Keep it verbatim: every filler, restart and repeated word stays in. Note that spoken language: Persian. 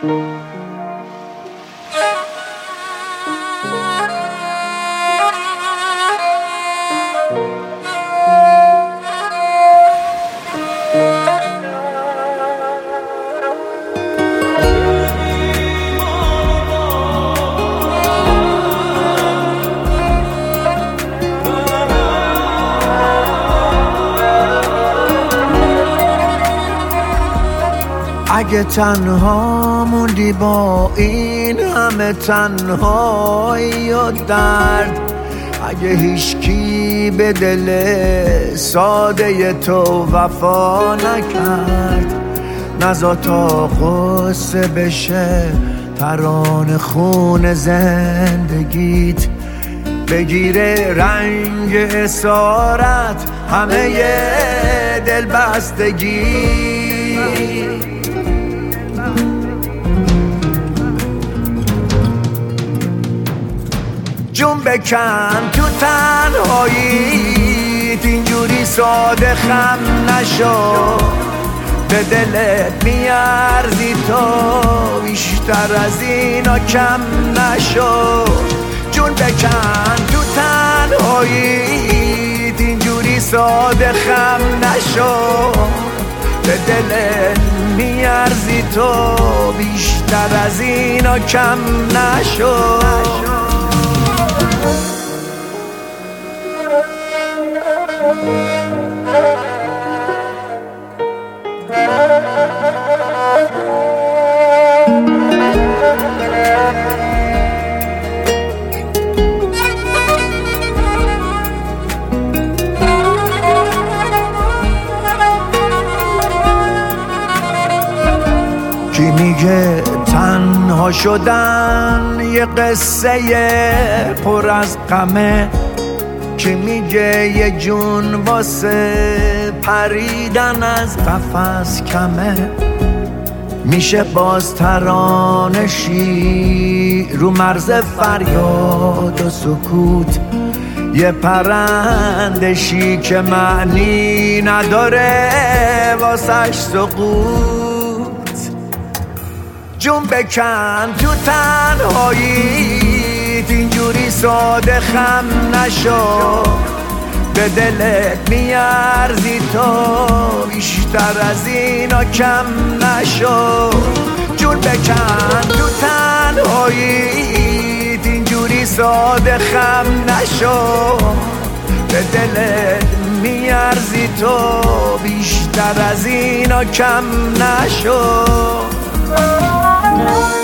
اگه تنها موندی با این همه تنهایی و درد، اگه هیچکی به دل ساده تو وفا نکرد، نزا تا قصه بشه ترانه خون زندگیت، بگیره رنگ اسارت همه دل بستگی. جون بکن تو تنهاییت، اینجوری ساده خم نشو، به دلت میارزی تو بیشتر از اینا کم نشو. جون بکن تو تنهاییت، اینجوری ساده خم نشو، به دلت میارزی تو بیشتر از اینا کم نشو. کی میگه تنها شدن یه قصه پر از غمه، کی میگه یه جون واسه پریدن از قفس کمه، میشه باز ترانشی رو مرز فریاد و سکوت، یه پرندشی که معنی نداره واسش سقوط. جون بکن تو تنهاییت، اینجوری ساده خم نشو، به دلت میارزی تو بیشتر از اینا کم نشو. جون بکن تو تنهاییت، اینجوری ساده خم نشو، به دلت میارزی تو بیشتر از اینا کم نشو.